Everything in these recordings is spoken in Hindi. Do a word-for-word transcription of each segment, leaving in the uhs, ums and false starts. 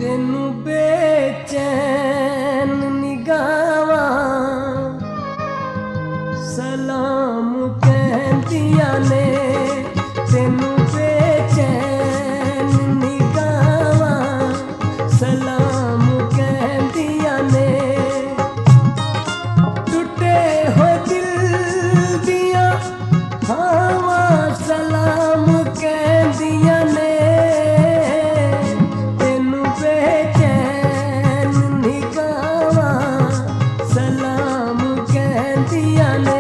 तेनू बेचैन निगावां सलाम कहंदियां ने, तेनू बेचैन निगावां सलाम कहंदियां ने। टुटे होए दिल दियां हावां सलाम कहंदियां ने, तेनू बेचैन निगावां सलाम कहंदियां ने।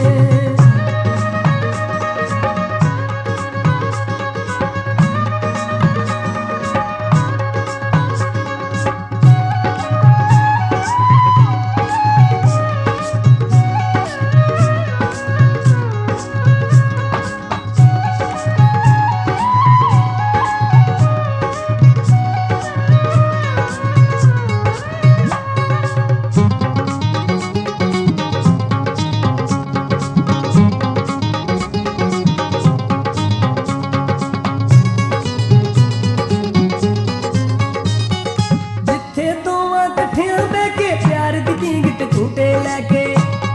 झूटे लैके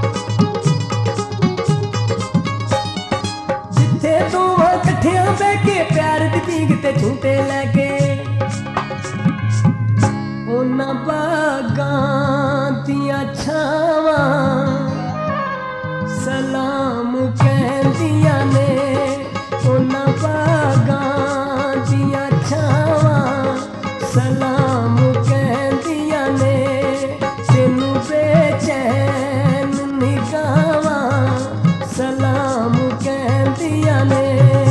जिथे दोवां कट्ठियां बह के प्यार दी पींग ते झूटे लैके, उन्हां बागां दियां छावां सलाम कहंदियां ने, उन्हां बागां दियां छावां सलाम कहंदियां ने। तेनू बेचैन निगावां सलाम कहंदियां ने।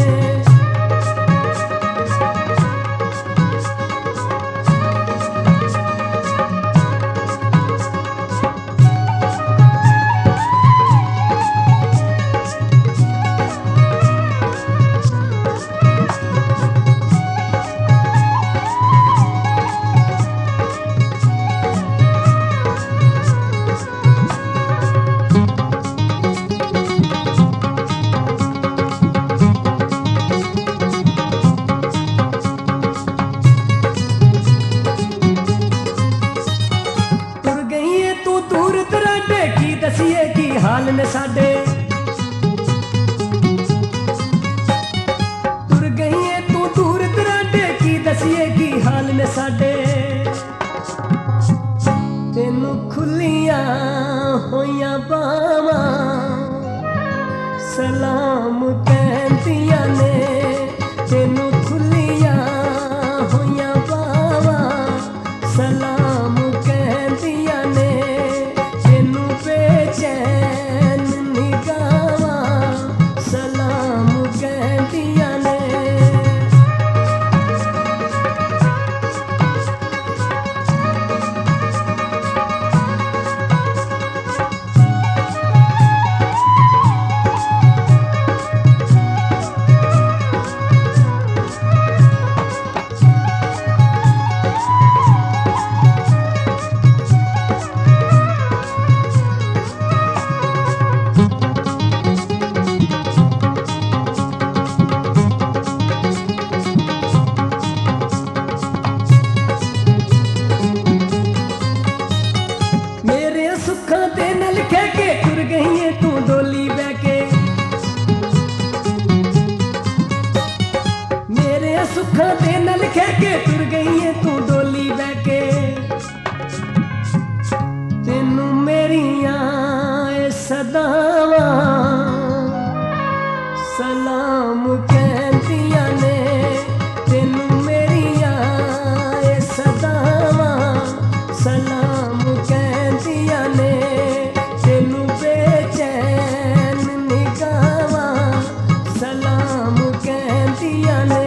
दसिए की हाल ने साडे, तुर गई है तू दूर दराडे की दसिए की हाल ने साडे। तेनू खुलियां होइयां बावां सलाम कहंदियां ने, तेनू खुलियां होइयां बावां सलाम कहंदियां ने। बेचैन निगावां सलाम कहंदियां ने। सुखां ते न लिखे के तुर गई है तू डोली बह के, मेरे सुखां ते न लिखे के तुर गई है तू डोली बह के। तेनू मेरियां सदावां सलाम कहंदियां ने, तेनू मेरियां सदावां सलाम कहंदियां ने। तेनू बेचैन निगावां सलाम कहंदियां ने।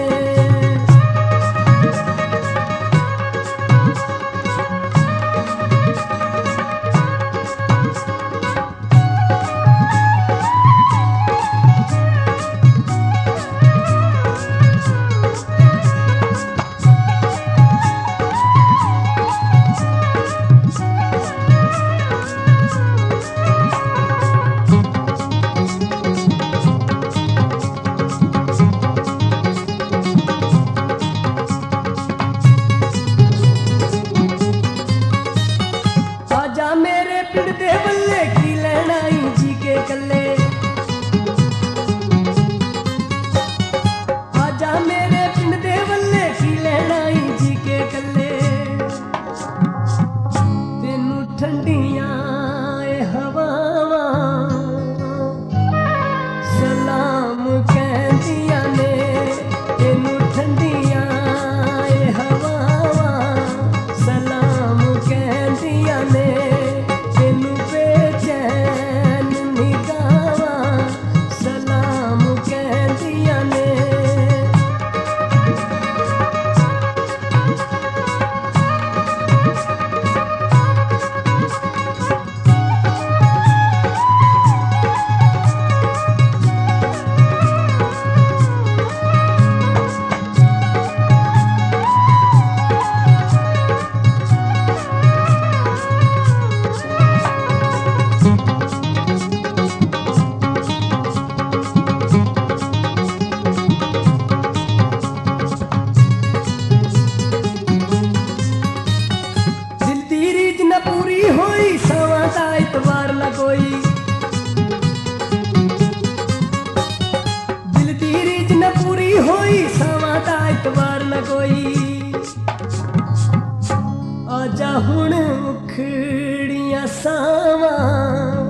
हुण उखड़ियां सावां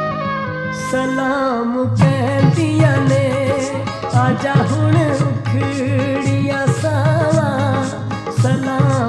सलाम कहंदियां ने आजा हुण उखड़ियां सावां सलाम